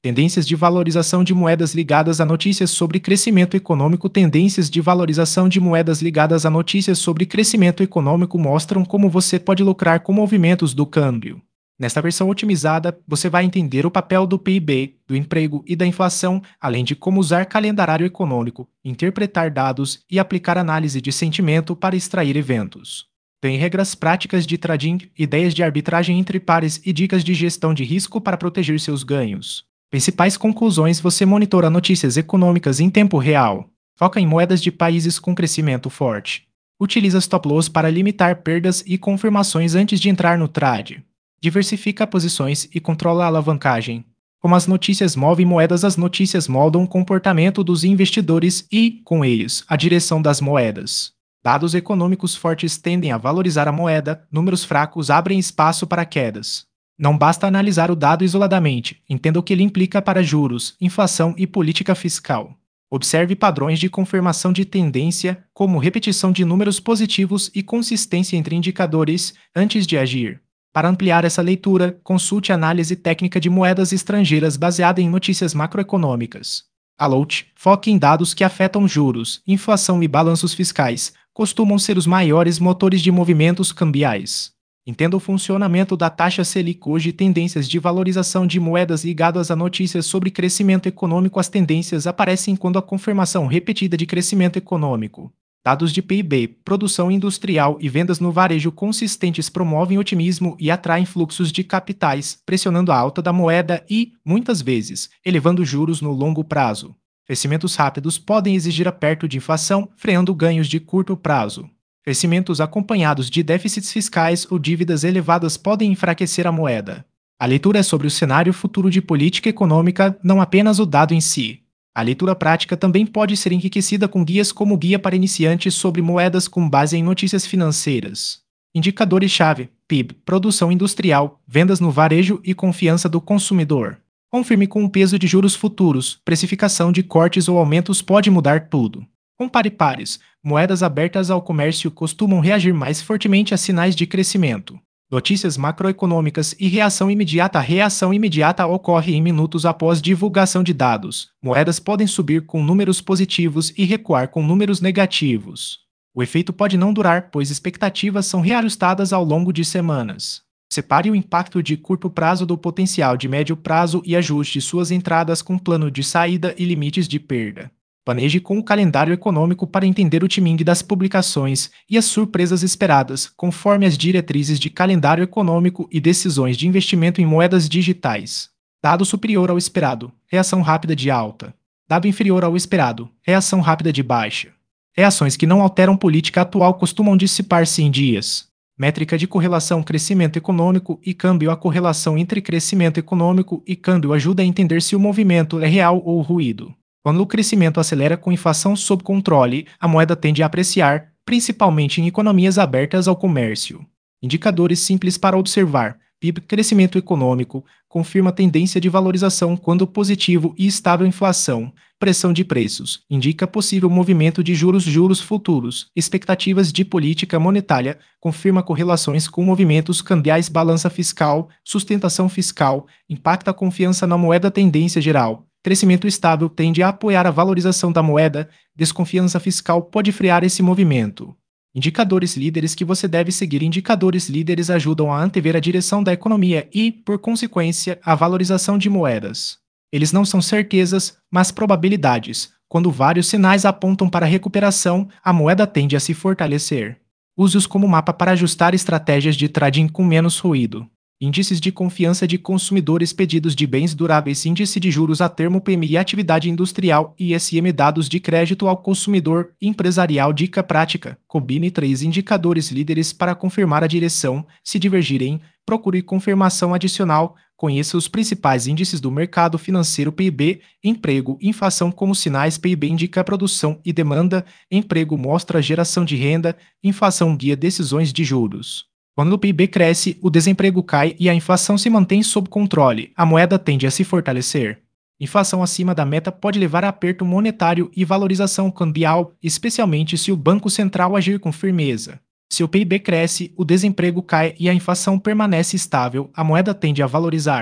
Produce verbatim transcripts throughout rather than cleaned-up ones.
Tendências de valorização de moedas ligadas a notícias sobre crescimento econômico. Tendências de valorização de moedas ligadas a notícias sobre crescimento econômico mostram como você pode lucrar com movimentos do câmbio. Nesta versão otimizada, você vai entender o papel do P I B, do emprego e da inflação, além de como usar calendário econômico, interpretar dados e aplicar análise de sentimento para extrair eventos. Tem regras práticas de trading, ideias de arbitragem entre pares e dicas de gestão de risco para proteger seus ganhos. Principais conclusões: você monitora notícias econômicas em tempo real. Foca em moedas de países com crescimento forte. Utiliza stop loss para limitar perdas e confirmações antes de entrar no trade. Diversifica posições e controla a alavancagem. Como as notícias movem moedas, as notícias moldam o comportamento dos investidores e, com eles, a direção das moedas. Dados econômicos fortes tendem a valorizar a moeda, números fracos abrem espaço para quedas. Não basta analisar o dado isoladamente, entenda o que ele implica para juros, inflação e política fiscal. Observe padrões de confirmação de tendência, como repetição de números positivos e consistência entre indicadores, antes de agir. Para ampliar essa leitura, consulte a análise técnica de moedas estrangeiras baseada em notícias macroeconômicas. Alout, foque em dados que afetam juros, inflação e balanços fiscais, costumam ser os maiores motores de movimentos cambiais. Entenda o funcionamento da taxa Selic hoje. Tendências de valorização de moedas ligadas a notícias sobre crescimento econômico. As tendências aparecem quando a confirmação repetida de crescimento econômico, dados de P I B, produção industrial e vendas no varejo consistentes promovem otimismo e atraem fluxos de capitais, pressionando a alta da moeda e, muitas vezes, elevando juros no longo prazo. Crescimentos rápidos podem exigir aperto de inflação, freando ganhos de curto prazo. Crescimentos acompanhados de déficits fiscais ou dívidas elevadas podem enfraquecer a moeda. A leitura é sobre o cenário futuro de política econômica, não apenas o dado em si. A leitura prática também pode ser enriquecida com guias como o Guia para Iniciantes sobre Moedas com base em notícias financeiras. Indicadores-chave: P I B, produção industrial, vendas no varejo e confiança do consumidor. Confirme com o peso de juros futuros, precificação de cortes ou aumentos pode mudar tudo. Compare pares. Moedas abertas ao comércio costumam reagir mais fortemente a sinais de crescimento. Notícias macroeconômicas e reação imediata. A reação imediata ocorre em minutos após divulgação de dados. Moedas podem subir com números positivos e recuar com números negativos. O efeito pode não durar, pois expectativas são reajustadas ao longo de semanas. Separe o impacto de curto prazo do potencial de médio prazo e ajuste suas entradas com plano de saída e limites de perda. Planeje com o calendário econômico para entender o timing das publicações e as surpresas esperadas, conforme as diretrizes de calendário econômico e decisões de investimento em moedas digitais. Dado superior ao esperado, reação rápida de alta. Dado inferior ao esperado, reação rápida de baixa. Reações que não alteram política atual costumam dissipar-se em dias. Métrica de correlação crescimento econômico e câmbio. A correlação entre crescimento econômico e câmbio ajuda a entender se o movimento é real ou ruído. Quando o crescimento acelera com inflação sob controle, a moeda tende a apreciar, principalmente em economias abertas ao comércio. Indicadores simples para observar. P I B, crescimento econômico, confirma tendência de valorização quando positivo e estável. Inflação, pressão de preços, indica possível movimento de juros. Juros futuros, expectativas de política monetária, confirma correlações com movimentos cambiais. Balança fiscal, sustentação fiscal, impacta a confiança na moeda. Tendência geral, crescimento estável tende a apoiar a valorização da moeda, desconfiança fiscal pode frear esse movimento. Indicadores líderes que você deve seguir. Indicadores líderes ajudam a antever a direção da economia e, por consequência, a valorização de moedas. Eles não são certezas, mas probabilidades. Quando vários sinais apontam para a recuperação, a moeda tende a se fortalecer. Use-os como mapa para ajustar estratégias de trading com menos ruído. Índices de confiança de consumidores, pedidos de bens duráveis, índice de juros a termo, P M I, atividade industrial, I S M, dados de crédito ao consumidor, empresarial. Dica prática: combine três indicadores líderes para confirmar a direção. Se divergirem, procure confirmação adicional. Conheça os principais índices do mercado financeiro. P I B, emprego, inflação como sinais. P I B indica produção e demanda, emprego mostra geração de renda, inflação guia decisões de juros. Quando o P I B cresce, o desemprego cai e a inflação se mantém sob controle, a moeda tende a se fortalecer. Inflação acima da meta pode levar a aperto monetário e valorização cambial, especialmente se o Banco Central agir com firmeza. Se o P I B cresce, o desemprego cai e a inflação permanece estável, a moeda tende a valorizar.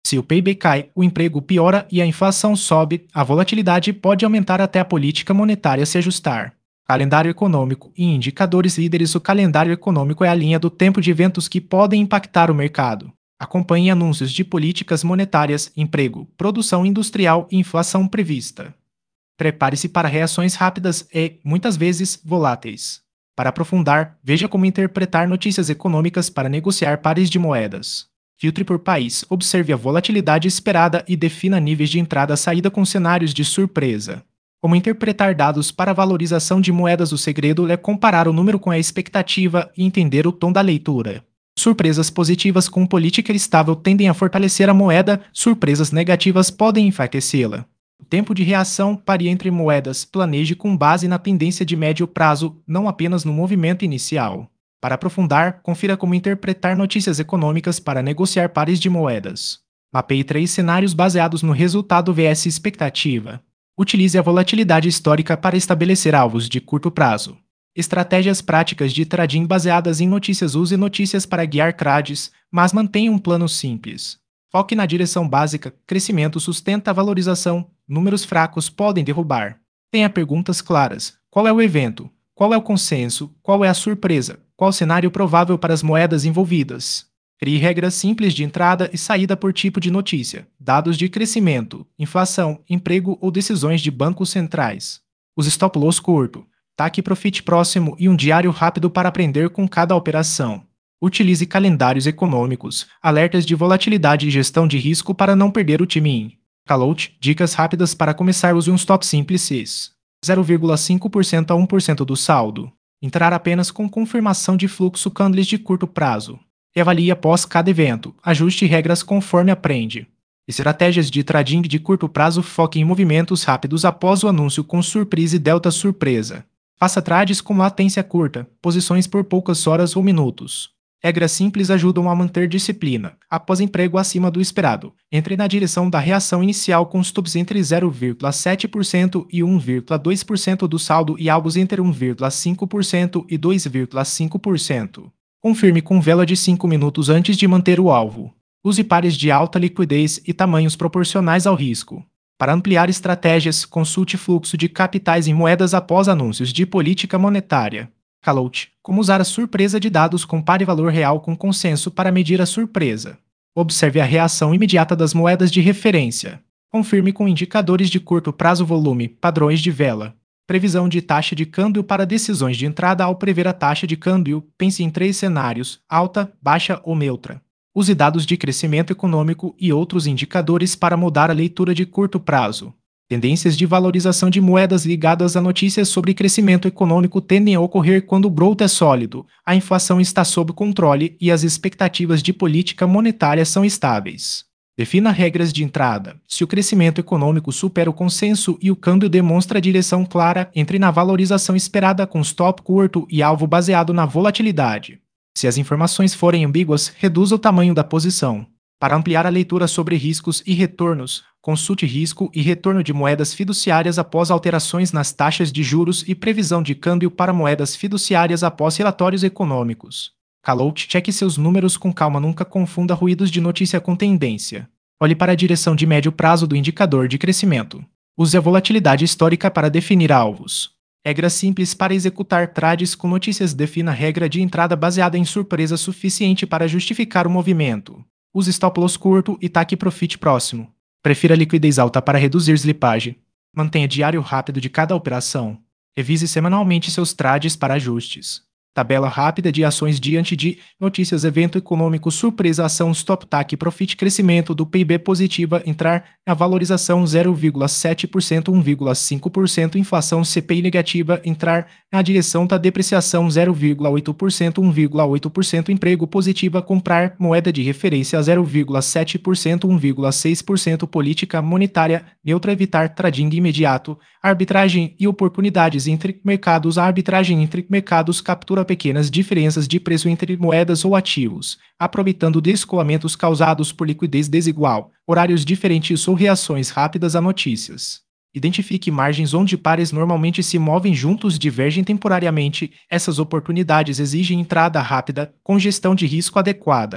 Se o P I B cai, o emprego piora e a inflação sobe, a volatilidade pode aumentar até a política monetária se ajustar. Calendário econômico e indicadores líderes. O calendário econômico é a linha do tempo de eventos que podem impactar o mercado. Acompanhe anúncios de políticas monetárias, emprego, produção industrial e inflação prevista. Prepare-se para reações rápidas e, muitas vezes, voláteis. Para aprofundar, veja como interpretar notícias econômicas para negociar pares de moedas. Filtre por país, observe a volatilidade esperada e defina níveis de entrada-saída com cenários de surpresa. Como interpretar dados para a valorização de moedas. O segredo é comparar o número com a expectativa e entender o tom da leitura. Surpresas positivas com política estável tendem a fortalecer a moeda, surpresas negativas podem enfraquecê-la. O tempo de reação varia entre moedas. Planeje com base na tendência de médio prazo, não apenas no movimento inicial. Para aprofundar, confira como interpretar notícias econômicas para negociar pares de moedas. Mapeie três cenários baseados no resultado versus expectativa. Utilize a volatilidade histórica para estabelecer alvos de curto prazo. Estratégias práticas de trading baseadas em notícias. Use notícias para guiar trades, mas mantenha um plano simples. Foque na direção básica. Crescimento sustenta a valorização, números fracos podem derrubar. Tenha perguntas claras. Qual é o evento? Qual é o consenso? Qual é a surpresa? Qual o cenário provável para as moedas envolvidas? Crie regras simples de entrada e saída por tipo de notícia, dados de crescimento, inflação, emprego ou decisões de bancos centrais. Use stop loss curto, take profit próximo e um diário rápido para aprender com cada operação. Utilize calendários econômicos, alertas de volatilidade e gestão de risco para não perder o timing. Calout, dicas rápidas para começar. Use um stop simples, zero vírgula cinco por cento a um por cento do saldo. Entrar apenas com confirmação de fluxo. Candles de curto prazo. Reavalie após cada evento. Ajuste regras conforme aprende. Estratégias de trading de curto prazo. Foque em movimentos rápidos após o anúncio com surpresa e delta surpresa. Faça trades com latência curta, posições por poucas horas ou minutos. Regras simples ajudam a manter disciplina. Após emprego acima do esperado, entre na direção da reação inicial com stops entre zero vírgula sete por cento e um vírgula dois por cento do saldo e alvos entre um vírgula cinco por cento e dois vírgula cinco por cento. Confirme com vela de cinco minutos antes de manter o alvo. Use pares de alta liquidez e tamanhos proporcionais ao risco. Para ampliar estratégias, consulte fluxo de capitais em moedas após anúncios de política monetária. Calout, como usar a surpresa de dados com par e valor real com consenso para medir a surpresa. Observe a reação imediata das moedas de referência. Confirme com indicadores de curto prazo. Volume, padrões de vela. Previsão de taxa de câmbio para decisões de entrada. Ao prever a taxa de câmbio, pense em três cenários: alta, baixa ou neutra. Use dados de crescimento econômico e outros indicadores para mudar a leitura de curto prazo. Tendências de valorização de moedas ligadas a notícias sobre crescimento econômico tendem a ocorrer quando o growth é sólido, a inflação está sob controle e as expectativas de política monetária são estáveis. Defina regras de entrada. Se o crescimento econômico supera o consenso e o câmbio demonstra direção clara, entre na valorização esperada com stop curto e alvo baseado na volatilidade. Se as informações forem ambíguas, reduza o tamanho da posição. Para ampliar a leitura sobre riscos e retornos, consulte risco e retorno de moedas fiduciárias após alterações nas taxas de juros e previsão de câmbio para moedas fiduciárias após relatórios econômicos. Calout, cheque seus números com calma, nunca confunda ruídos de notícia com tendência. Olhe para a direção de médio prazo do indicador de crescimento. Use a volatilidade histórica para definir alvos. Regra simples para executar trades com notícias. Defina a regra de entrada baseada em surpresa suficiente para justificar o movimento. Use stop loss curto e take profit próximo. Prefira liquidez alta para reduzir slippage. Mantenha diário rápido de cada operação. Revise semanalmente seus trades para ajustes. Tabela rápida de ações diante de notícias, evento econômico, surpresa, ação, stop, take, profit, crescimento do P I B positiva, entrar, a valorização zero vírgula sete por cento, um vírgula cinco por cento, inflação C P I negativa, entrar, na direção da depreciação zero vírgula oito por cento, um vírgula oito por cento, emprego positiva, comprar, moeda de referência zero vírgula sete por cento, um vírgula seis por cento, política monetária, neutra, evitar trading imediato, arbitragem e oportunidades entre mercados, a arbitragem entre mercados captura pequenas diferenças de preço entre moedas ou ativos, aproveitando descolamentos causados por liquidez desigual, horários diferentes ou reações rápidas a notícias. Identifique margens onde pares normalmente se movem juntos divergem temporariamente. Essas oportunidades exigem entrada rápida, com gestão de risco adequada.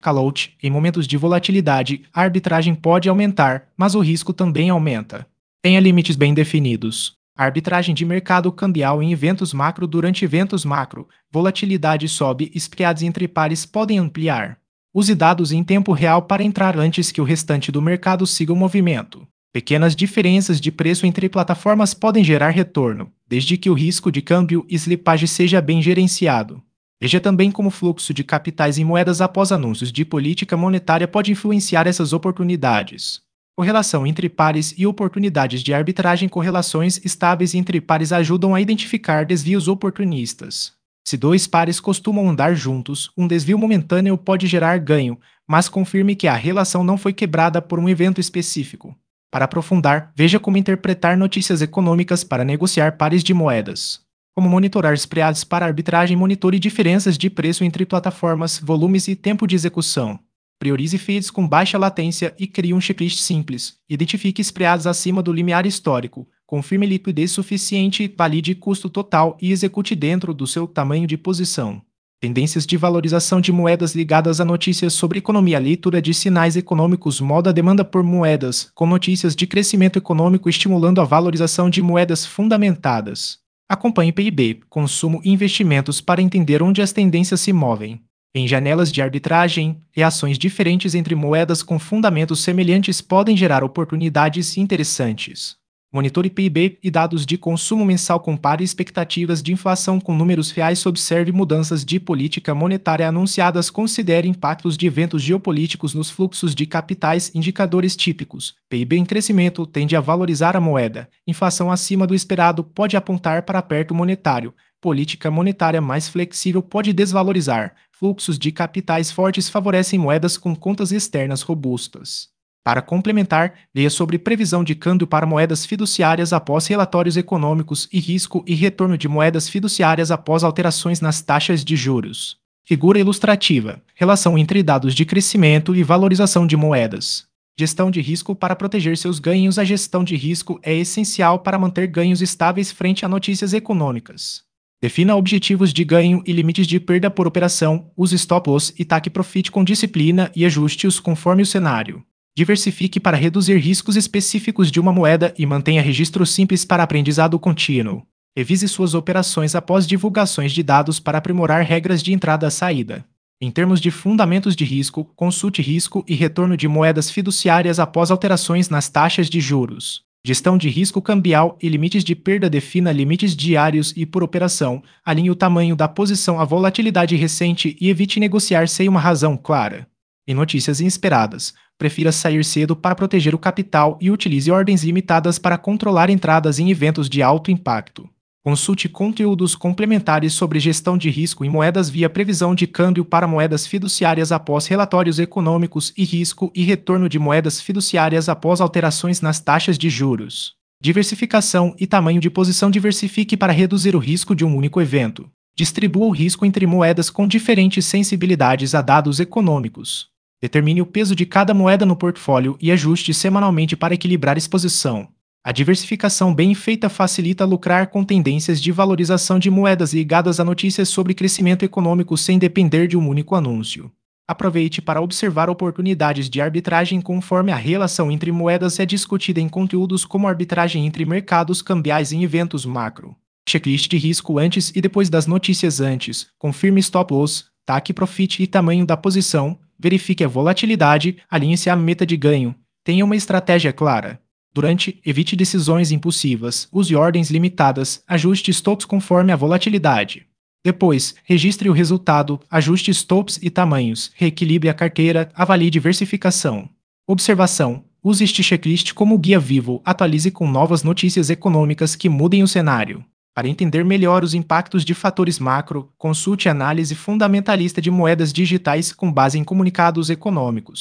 Calout, em momentos de volatilidade, a arbitragem pode aumentar, mas o risco também aumenta. Tenha limites bem definidos. A arbitragem de mercado cambial em eventos macro durante eventos macro, volatilidade sobe e spreads entre pares podem ampliar. Use dados em tempo real para entrar antes que o restante do mercado siga o movimento. Pequenas diferenças de preço entre plataformas podem gerar retorno, desde que o risco de câmbio e slippage seja bem gerenciado. Veja também como o fluxo de capitais em moedas após anúncios de política monetária pode influenciar essas oportunidades. Correlação entre pares e oportunidades de arbitragem. Correlações estáveis entre pares ajudam a identificar desvios oportunistas. Se dois pares costumam andar juntos, um desvio momentâneo pode gerar ganho, mas confirme que a relação não foi quebrada por um evento específico. Para aprofundar, veja como interpretar notícias econômicas para negociar pares de moedas. Como monitorar spreads para arbitragem. Monitore diferenças de preço entre plataformas, volumes e tempo de execução. Priorize feeds com baixa latência e crie um checklist simples. Identifique spreads acima do limiar histórico. Confirme liquidez suficiente, valide custo total e execute dentro do seu tamanho de posição. Tendências de valorização de moedas ligadas a notícias sobre economia. Leitura de sinais econômicos. Moda a demanda por moedas, com notícias de crescimento econômico estimulando a valorização de moedas fundamentadas. Acompanhe P I B, consumo e investimentos para entender onde as tendências se movem. Em janelas de arbitragem, reações diferentes entre moedas com fundamentos semelhantes podem gerar oportunidades interessantes. Monitore P I B e dados de consumo mensal. Compare expectativas de inflação com números reais. Observe mudanças de política monetária anunciadas. Considere impactos de eventos geopolíticos nos fluxos de capitais. Indicadores típicos. P I B em crescimento tende a valorizar a moeda. Inflação acima do esperado pode apontar para aperto monetário. Política monetária mais flexível pode desvalorizar. Fluxos de capitais fortes favorecem moedas com contas externas robustas. Para complementar, leia sobre previsão de câmbio para moedas fiduciárias após relatórios econômicos e risco e retorno de moedas fiduciárias após alterações nas taxas de juros. Figura ilustrativa: relação entre dados de crescimento e valorização de moedas. Gestão de risco para proteger seus ganhos. A gestão de risco é essencial para manter ganhos estáveis frente a notícias econômicas. Defina objetivos de ganho e limites de perda por operação. Use stop loss e take profit com disciplina e ajuste-os conforme o cenário. Diversifique para reduzir riscos específicos de uma moeda e mantenha registro simples para aprendizado contínuo. Revise suas operações após divulgações de dados para aprimorar regras de entrada-saída. Em termos de fundamentos de risco, consulte risco e retorno de moedas fiduciárias após alterações nas taxas de juros. Gestão de risco cambial e limites de perda. Defina limites diários e por operação. Alinhe o tamanho da posição à volatilidade recente e evite negociar sem uma razão clara. Em notícias inesperadas, prefira sair cedo para proteger o capital e utilize ordens limitadas para controlar entradas em eventos de alto impacto. Consulte conteúdos complementares sobre gestão de risco em moedas via previsão de câmbio para moedas fiduciárias após relatórios econômicos e risco e retorno de moedas fiduciárias após alterações nas taxas de juros. Diversificação e tamanho de posição. Diversifique para reduzir o risco de um único evento. Distribua o risco entre moedas com diferentes sensibilidades a dados econômicos. Determine o peso de cada moeda no portfólio e ajuste semanalmente para equilibrar exposição. A diversificação bem feita facilita lucrar com tendências de valorização de moedas ligadas a notícias sobre crescimento econômico sem depender de um único anúncio. Aproveite para observar oportunidades de arbitragem conforme a relação entre moedas é discutida em conteúdos como arbitragem entre mercados cambiais em eventos macro. Checklist de risco antes e depois das notícias. Antes, confirme stop loss, take profit e tamanho da posição. Verifique a volatilidade, alinhe-se à meta de ganho. Tenha uma estratégia clara. Durante, evite decisões impulsivas, use ordens limitadas, ajuste stops conforme a volatilidade. Depois, registre o resultado, ajuste stops e tamanhos, reequilibre a carteira, avalie diversificação. Observação: use este checklist como guia vivo, atualize com novas notícias econômicas que mudem o cenário. Para entender melhor os impactos de fatores macro, consulte a análise fundamentalista de moedas digitais com base em comunicados econômicos.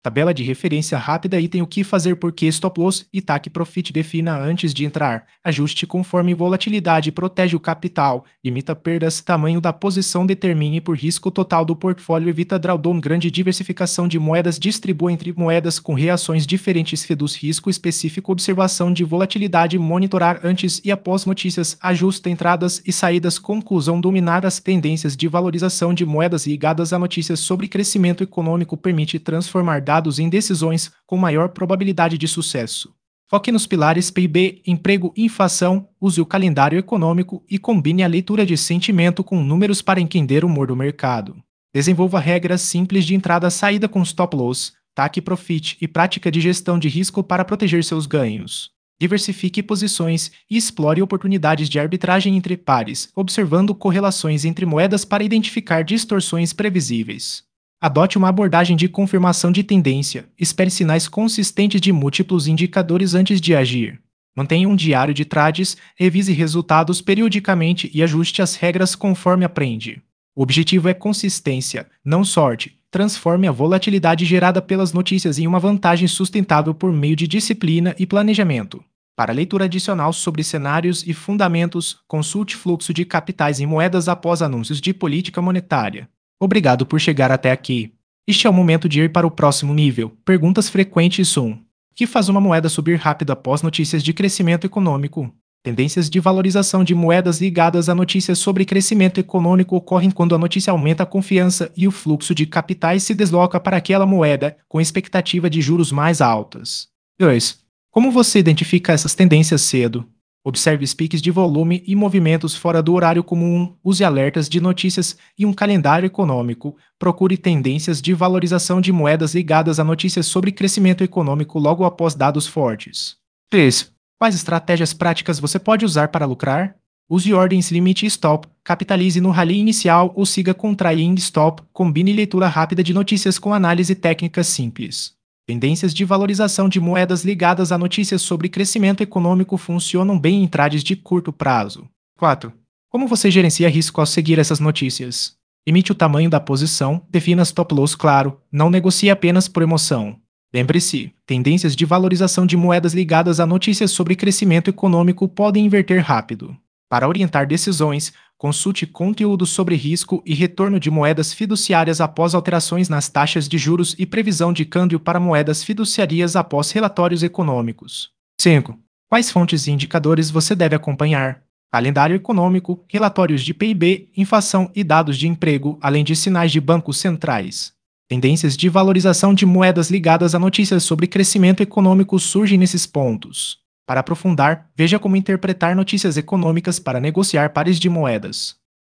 Tabela de referência rápida item o que fazer porque stop loss e take profit defina antes de entrar. Ajuste conforme volatilidade protege o capital, limita perdas, tamanho da posição determine por risco total do portfólio evita drawdown grande diversificação de moedas distribua entre moedas com reações diferentes reduz risco específico observação de volatilidade monitorar antes e após notícias ajusta entradas e saídas conclusão dominar as tendências de valorização de moedas ligadas a notícias sobre crescimento econômico permite transformar dados em decisões com maior probabilidade de sucesso. Foque nos pilares P I B, emprego e inflação, use o calendário econômico e combine a leitura de sentimento com números para entender o humor do mercado. Desenvolva regras simples de entrada e saída com stop loss, take profit e prática de gestão de risco para proteger seus ganhos. Diversifique posições e explore oportunidades de arbitragem entre pares, observando correlações entre moedas para identificar distorções previsíveis. Adote uma abordagem de confirmação de tendência. Espere sinais consistentes de múltiplos indicadores antes de agir. Mantenha um diário de trades, revise resultados periodicamente e ajuste as regras conforme aprende. O objetivo é consistência, não sorte. Transforme a volatilidade gerada pelas notícias em uma vantagem sustentável por meio de disciplina e planejamento. Para leitura adicional sobre cenários e fundamentos, consulte fluxo de capitais em moedas após anúncios de política monetária. Obrigado por chegar até aqui. Este é o momento de ir para o próximo nível. Perguntas frequentes um. O que faz uma moeda subir rápido após notícias de crescimento econômico? Tendências de valorização de moedas ligadas a notícias sobre crescimento econômico ocorrem quando a notícia aumenta a confiança e o fluxo de capitais se desloca para aquela moeda, com expectativa de juros mais altas. dois. Como você identifica essas tendências cedo? Observe os piques de volume e movimentos fora do horário comum, use alertas de notícias e um calendário econômico. Procure tendências de valorização de moedas ligadas a notícias sobre crescimento econômico logo após dados fortes. três. Quais estratégias práticas você pode usar para lucrar? Use ordens limite e stop, capitalize no rally inicial ou siga com trailing stop, combine leitura rápida de notícias com análise técnica simples. Tendências de valorização de moedas ligadas a notícias sobre crescimento econômico funcionam bem em trades de curto prazo. quatro. Como você gerencia risco ao seguir essas notícias? Limite o tamanho da posição, defina stop loss claro, não negocie apenas por emoção. Lembre-se, tendências de valorização de moedas ligadas a notícias sobre crescimento econômico podem inverter rápido. Para orientar decisões, consulte conteúdo sobre risco e retorno de moedas fiduciárias após alterações nas taxas de juros e previsão de câmbio para moedas fiduciárias após relatórios econômicos. cinco. Quais fontes e indicadores você deve acompanhar? Calendário econômico, relatórios de P I B, inflação e dados de emprego, além de sinais de bancos centrais. Tendências de valorização de moedas ligadas a notícias sobre crescimento econômico surgem nesses pontos. Para aprofundar, veja como interpretar notícias econômicas para negociar pares de moedas.